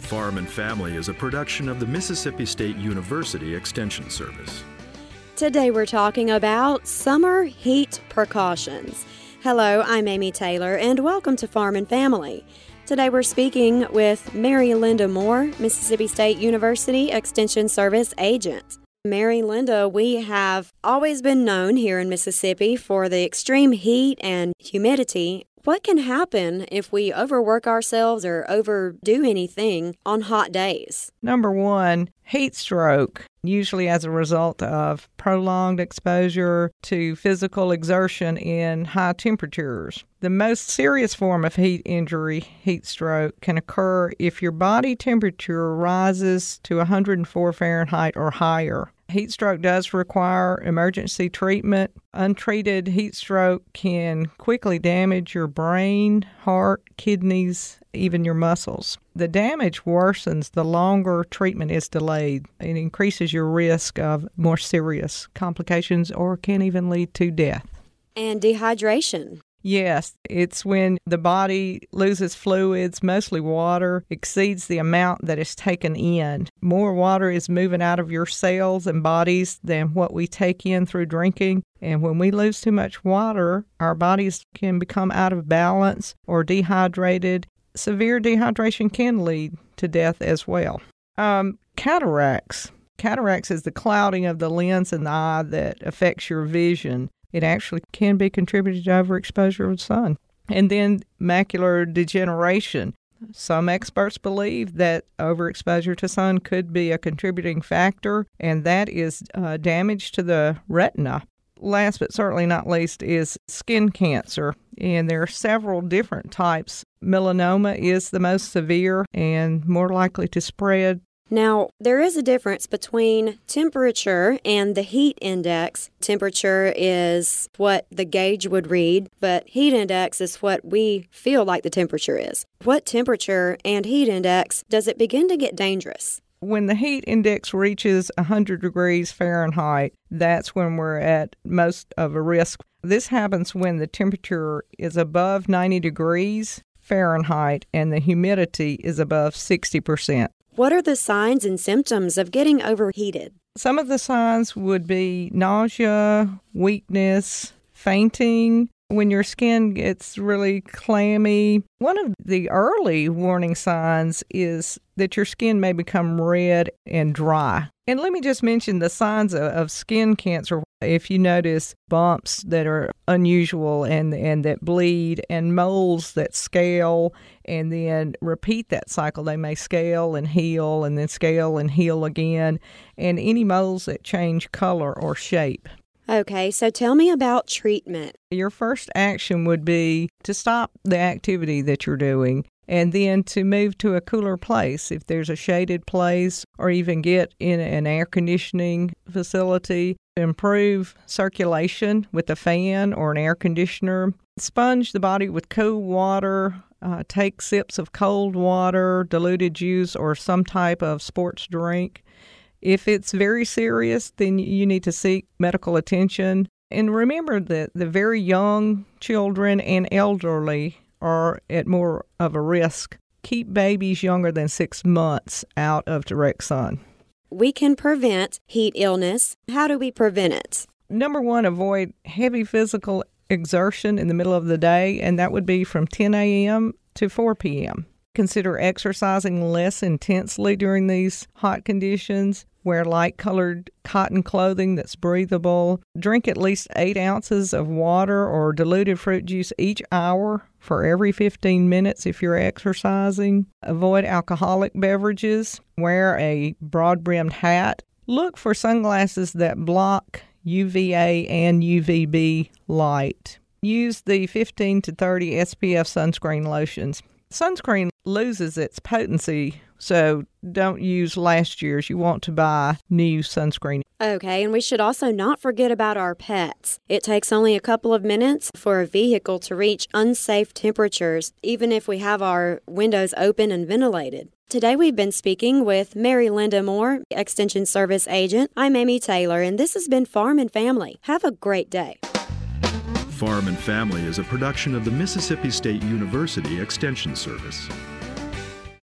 Farm and Family is a production of the Mississippi State University Extension Service. Today we're talking about summer heat precautions. Hello, I'm Amy Taylor, and welcome to Farm and Family. Today we're speaking with Mary Linda Moore, Mississippi State University Extension Service agent. Mary Linda, we have always been known here in Mississippi for the extreme heat and humidity. What can happen if we overwork ourselves or overdo anything on hot days? Number one, heat stroke, usually as a result of prolonged exposure to physical exertion in high temperatures. The most serious form of heat injury, heat stroke, can occur if your body temperature rises to 104 Fahrenheit or higher. Heat stroke does require emergency treatment. Untreated heat stroke can quickly damage your brain, heart, kidneys, even your muscles. The damage worsens the longer treatment is delayed. It increases your risk of more serious complications or can even lead to death. And dehydration. Yes, it's when the body loses fluids, mostly water, exceeds the amount that is taken in. More water is moving out of your cells and bodies than what we take in through drinking. And when we lose too much water, our bodies can become out of balance or dehydrated. Severe dehydration can lead to death as well. Cataracts. Cataracts is the clouding of the lens in the eye that affects your vision. It actually can be contributed to overexposure of the sun. And then macular degeneration. Some experts believe that overexposure to sun could be a contributing factor, and that is damage to the retina. Last but certainly not least is skin cancer, and there are several different types. Melanoma is the most severe and more likely to spread. Now, there is a difference between temperature and the heat index. Temperature is what the gauge would read, but heat index is what we feel like the temperature is. What temperature and heat index does it begin to get dangerous? When the heat index reaches 100 degrees Fahrenheit, that's when we're at most of a risk. This happens when the temperature is above 90 degrees Fahrenheit and the humidity is above 60%. What are the signs and symptoms of getting overheated? Some of the signs would be nausea, weakness, fainting, when your skin gets really clammy. One of the early warning signs is that your skin may become red and dry. And let me just mention the signs of skin cancer. If you notice bumps that are unusual and that bleed, and moles that scale and then repeat that cycle, they may scale and heal and then scale and heal again, and any moles that change color or shape. Okay, so tell me about treatment. Your first action would be to stop the activity that you're doing and then to move to a cooler place if there's a shaded place, or even get in an air conditioning facility. Improve circulation with a fan or an air conditioner. Sponge the body with cool water. Take sips of cold water, diluted juice, or some type of sports drink. If it's very serious, then you need to seek medical attention. And remember that the very young children and elderly are at more of a risk. Keep babies younger than 6 months out of direct sun. We can prevent heat illness. How do we prevent it? Number one, avoid heavy physical exertion in the middle of the day, and that would be from 10 a.m. to 4 p.m. Consider exercising less intensely during these hot conditions. Wear light-colored cotton clothing that's breathable. Drink at least 8 ounces of water or diluted fruit juice each hour for every 15 minutes if you're exercising. Avoid alcoholic beverages. Wear a broad-brimmed hat. Look for sunglasses that block UVA and UVB light. Use the 15 to 30 SPF sunscreen lotions. Sunscreen loses its potency, so don't use last year's. You want to buy new sunscreen. Okay, and we should also not forget about our pets. It takes only a couple of minutes for a vehicle to reach unsafe temperatures, even if we have our windows open and ventilated. Today we've been speaking with Mary Linda Moore, Extension Service Agent. I'm Amy Taylor, and this has been Farm and Family. Have a great day. Farm and Family is a production of the Mississippi State University Extension Service.